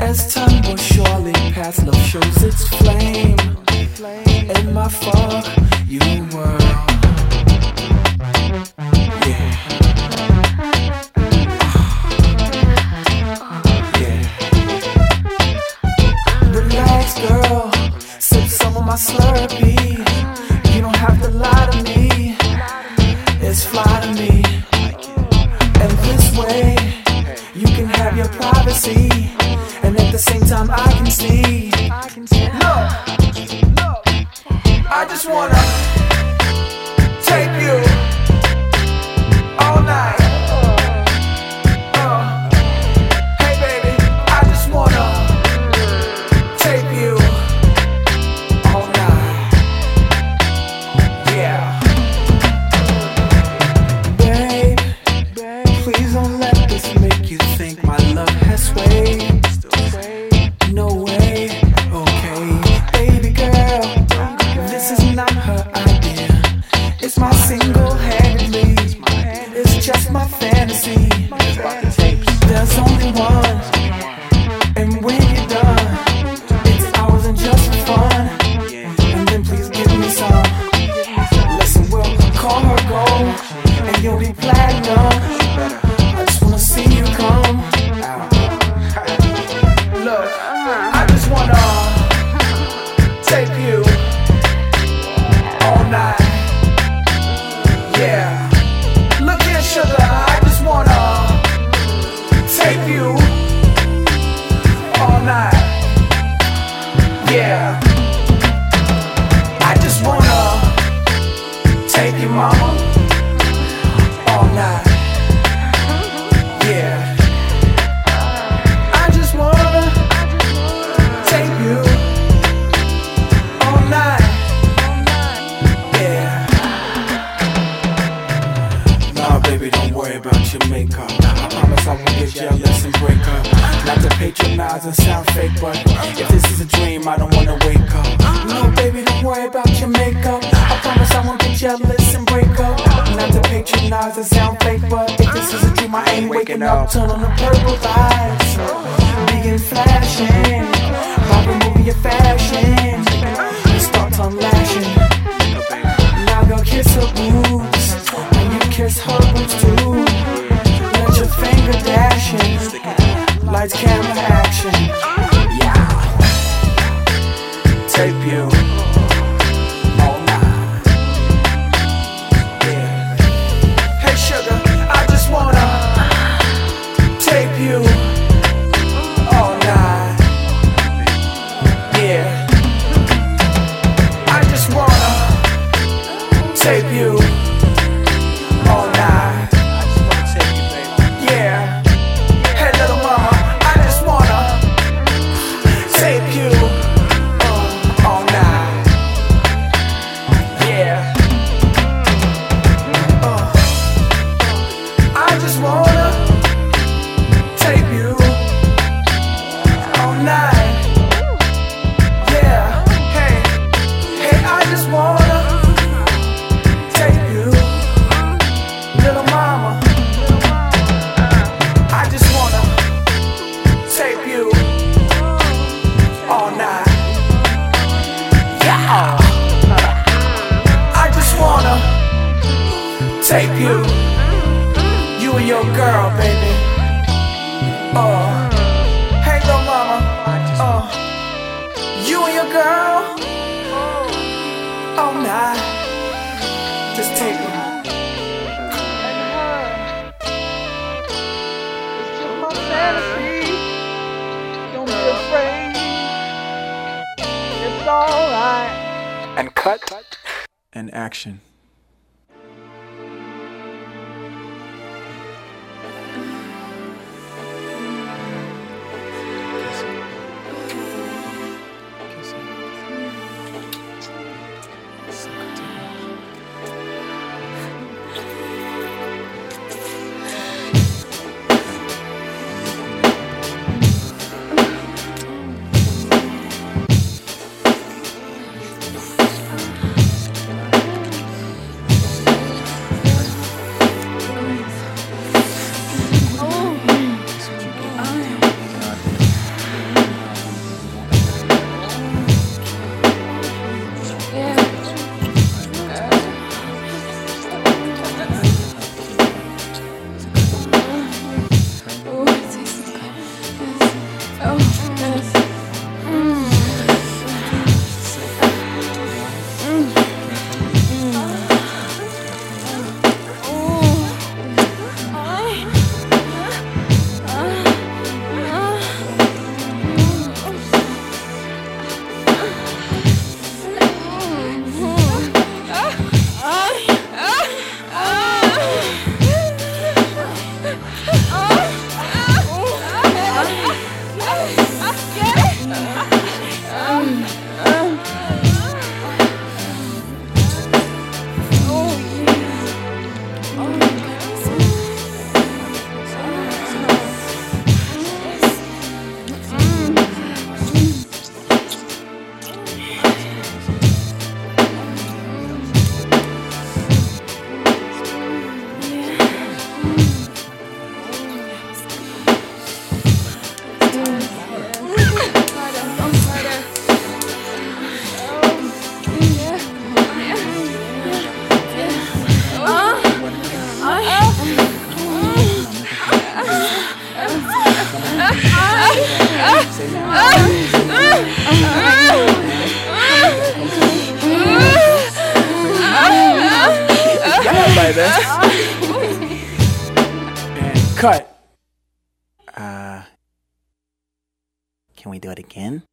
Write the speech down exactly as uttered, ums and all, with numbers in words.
As time will surely pass, love shows its flame in my for you world. Yeah. Yeah. Relax, girl. Sip some of my Slurpee. You don't have to lie to me. It's fly to me. And this way, you can have your privacy. And at the same time I can see. Look, look, I just wanna take you all night. uh, Hey baby, I just wanna take you all night. Yeah. Babe, please don't let this make you think my love has swayed. No way, okay. Baby girl, this is not her idea. It's my single-handedly. It's just my fantasy. There's only one. And when you're done, it's ours and just for fun. And then please give me some. Listen, we'll call her gold, and you'll be platinum. I just wanna see you come out. Look, I just wanna take you all night. Yeah. Look here, sugar, I just wanna take you all night. Yeah. I just wanna take you, mama, all night. Yeah. I just wanna take you all night. Yeah. Nah, baby, don't worry about your makeup. I promise I won't get jealous and break up. Not to patronize and sound fake, but if this is a dream, I don't wanna wake up. No, baby, don't worry about your makeup. I promise I won't get jealous and break up. Not to patronize and sound fake, but if this is a dream, I ain't waking up. Turn on the purple lights, begin flashing. While removing your fashion, you start to lashing. Now go kiss her boobs, and you kiss her boobs too. Let your finger dashing, lights, camera, action. Yeah. Tape you all night. Yeah. Hey sugar, I just wanna tape you all night. Yeah. I just wanna tape you all night. Yeah. Hey little mama, I just wanna tape you uh, all night. Yeah. Uh, I just wanna tape you all night. Yeah. Hey, hey, I just wanna tape you, little mama. I just wanna tape you all night. Yeah. I just wanna tape you, you and your girl, baby. Oh, hey little mama. Oh, you and your girl all night. Just tape me. It's just my fantasy. Don't be afraid. It's alright. And cut. And action. And cut. Uh, can we do it again?